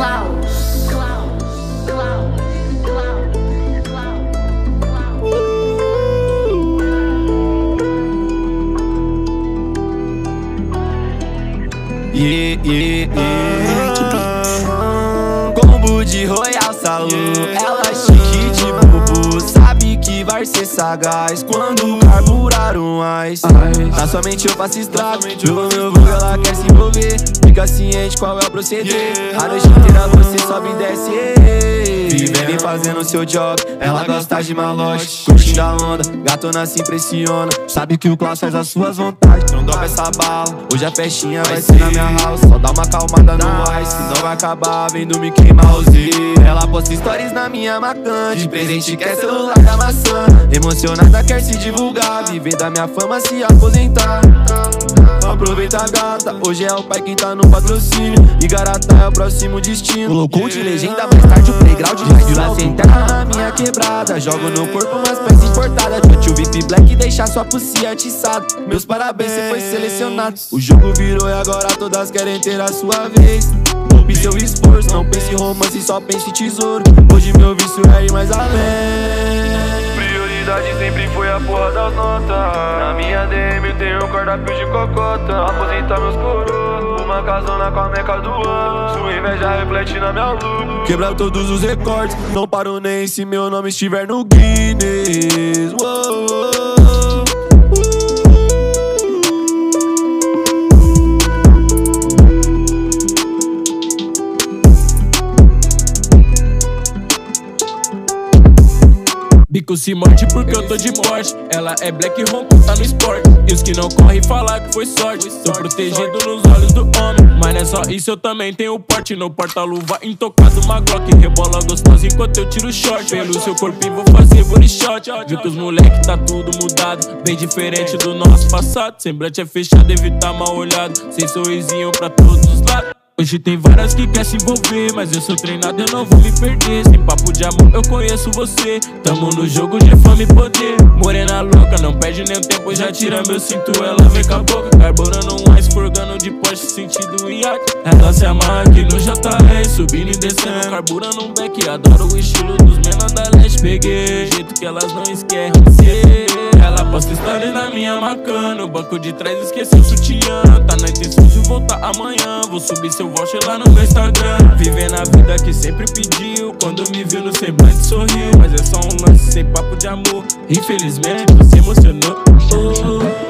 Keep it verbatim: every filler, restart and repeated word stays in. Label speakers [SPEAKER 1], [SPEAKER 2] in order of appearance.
[SPEAKER 1] Klaus, Klaus, Klaus, Klaus, Klaus.
[SPEAKER 2] Yeah, yeah, yeah. Combo de Royal Salud, ela chique de bubu, sabe que vai ser sagaz quando carburar um ice. Na sua mente eu faço estrago, pelo meu vulgo ela quer se envolver. Fica ciente qual é o proceder, a noite inteira você sobe e desce. Vivendo e fazendo seu job, ela gosta de malote, curtindo a onda, gatona se impressiona. Sabe que o Klaus faz as suas vontades, não dobra essa bala. Hoje a festinha vai ser na minha house, só dá uma calmada no ice, senão vai acabar vendo me queimar os dedos. Ela posta stories na minha Macan, de presente quer celular da maçã. Emocionada quer se divulgar, viver da minha fama, se aposentar. Aproveita a gata, hoje é o pai quem tá no patrocínio, e Garatá é o próximo destino. Colocou de legenda, mais tarde o playground de lá sem terra na minha quebrada. Jogo no corpo umas peças importadas, Tchau o V I P Black deixa sua pussy atiçada. Meus parabéns, cê foi selecionado. O jogo virou e agora todas querem ter a sua vez. Poupe seu esforço, não pense em romance, só pense em tesouro. Hoje meu vício é ir mais além.
[SPEAKER 3] Prioridade sempre foi a porra das notas. Na minha D M eu tenho um cardápio de cocota. Aposentar meus coroas, uma casona com a meca do ano. Sua inveja reflete na minha lua.
[SPEAKER 2] Quebrar todos os recordes, não paro nem se meu nome estiver no Guinness. Uou.
[SPEAKER 4] Bico se morde porque eu tô de Porsche. Ela é black ronco, tá no esporte. E os que não correm falar que foi sorte. Tô protegido nos olhos do homem, mas não é só isso, eu também tenho porte. No porta-luva intocado, uma Glock. Rebola gostosa enquanto eu tiro short. Pelo seu corpinho vou fazer body shot. Viu que os moleque tá tudo mudado, bem diferente do nosso passado. Semblante é fechado, evitar mal olhado, sem sorrisinho pra todos os lados. Hoje tem várias que quer se envolver, mas eu sou treinado, eu não vou me perder. Sem papo de amor, eu conheço você. Tamo no jogo de fama e poder. Morena louca, não perde nem o tempo, já tira meu cinto, ela vem com a boca. Carburando um ice, forgando de Porsche, sentido iate. Ela se amarra aqui no J R, subindo e descendo, carburando um beck. Adoro o estilo dos menor da leste. Peguei, jeito que elas não esquecem. Ela posta história na minha Macan, no banco de trás esqueceu o sutiã. Tá na intenção de voltar amanhã, vou subir seu voucher lá no meu Instagram. Vivendo a vida que sempre pediu, quando me viu no semblante sorriu. Mas é só um lance sem papo de amor, infelizmente você emocionou. Oh.